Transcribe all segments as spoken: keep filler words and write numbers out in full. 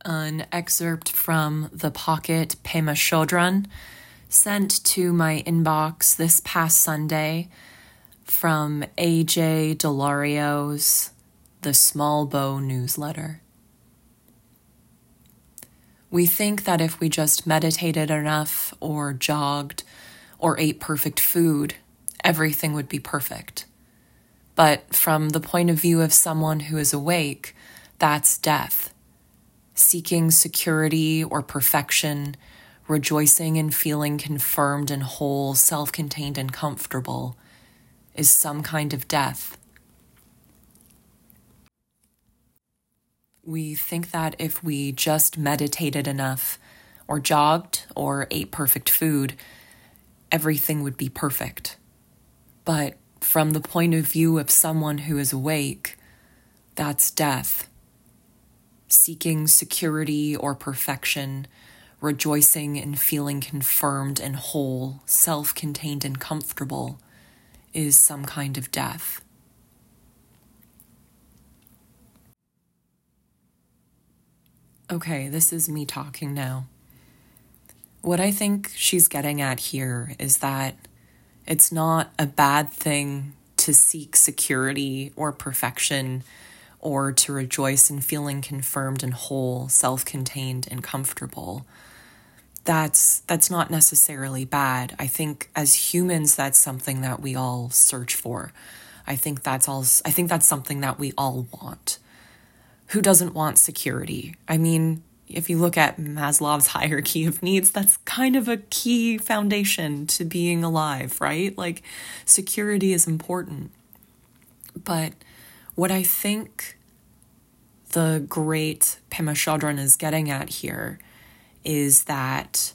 an excerpt from the Pocket Pema Chodron sent to my inbox this past Sunday from A J Delario's The Small Bow newsletter. We think that if we just meditated enough or jogged or ate perfect food, everything would be perfect. But from the point of view of someone who is awake, that's death. Seeking security or perfection, rejoicing in feeling confirmed and whole, self-contained and comfortable, is some kind of death. We think that if we just meditated enough, or jogged, or ate perfect food, everything would be perfect. But from the point of view of someone who is awake, that's death. Seeking security or perfection, rejoicing in feeling confirmed and whole, self-contained and comfortable, is some kind of death. Okay, this is me talking now. What I think she's getting at here is that it's not a bad thing to seek security or perfection or to rejoice in feeling confirmed and whole, self-contained and comfortable. That's that's not necessarily bad. I think as humans, that's something that we all search for. I think that's all. I think that's something that we all want. Who doesn't want security? I mean, if you look at Maslow's hierarchy of needs, that's kind of a key foundation to being alive, right? Like, security is important. But what I think the great Pema Chodron is getting at here is that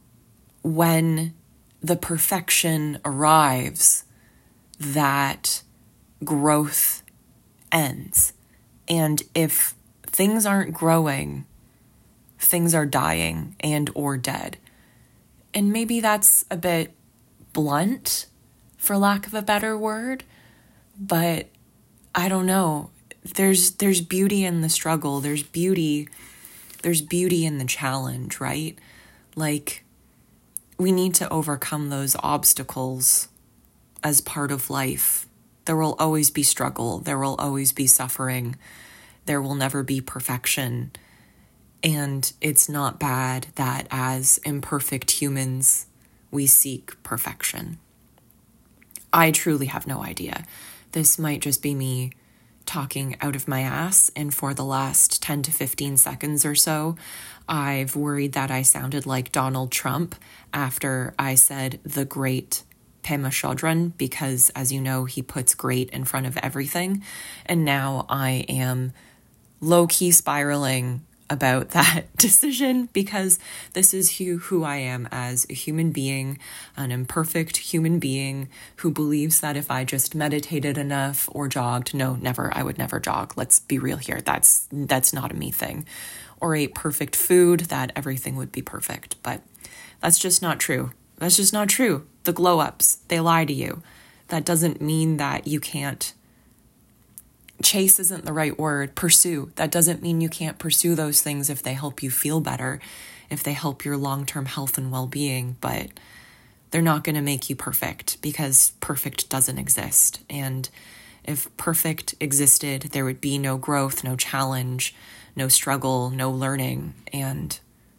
when the perfection arrives, that growth ends. And if things aren't growing, things are dying and or dead. And maybe that's a bit blunt, for lack of a better word, but I don't know. There's there's beauty in the struggle. There's beauty. There's beauty in the challenge, right? Like, we need to overcome those obstacles as part of life. There will always be struggle. There will always be suffering. There will never be perfection. And it's not bad that as imperfect humans, we seek perfection. I truly have no idea. This might just be me talking out of my ass, and for the last ten to fifteen seconds or so, I've worried that I sounded like Donald Trump after I said the great Pema Chodron, because as you know, he puts great in front of everything. And now I am low-key spiraling about that decision, because this is who, who I am as a human being, an imperfect human being who believes that if I just meditated enough or jogged, no, never, I would never jog. Let's be real here. That's, that's not a me thing. Or ate perfect food, that everything would be perfect. But that's just not true. That's just not true. The glow-ups, they lie to you. That doesn't mean that you can't chase isn't the right word, pursue. That doesn't mean you can't pursue those things if they help you feel better, if they help your long-term health and well-being, but they're not going to make you perfect, because perfect doesn't exist. And if perfect existed, there would be no growth, no challenge, no struggle, no learning, and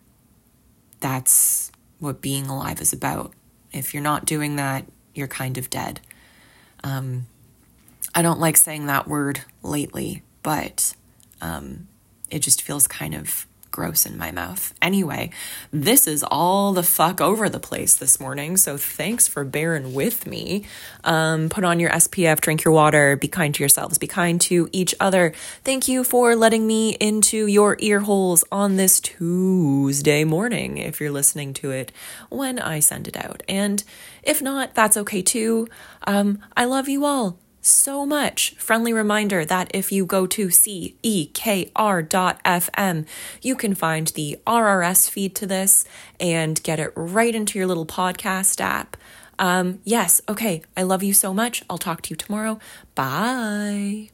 that's what being alive is about. If you're not doing that, you're kind of dead. Um, I don't like saying that word lately, but um, it just feels kind of gross in my mouth. Anyway, this is all the fuck over the place this morning, so thanks for bearing with me. Um, put on your S P F, drink your water, be kind to yourselves, be kind to each other. Thank you for letting me into your ear holes on this Tuesday morning, if you're listening to it when I send it out. And if not, that's okay too. Um, I love you all so much. Friendly reminder that if you go to C E K R dot F M, you can find the R R S feed to this and get it right into your little podcast app. Um, yes, okay, I love you so much. I'll talk to you tomorrow. Bye.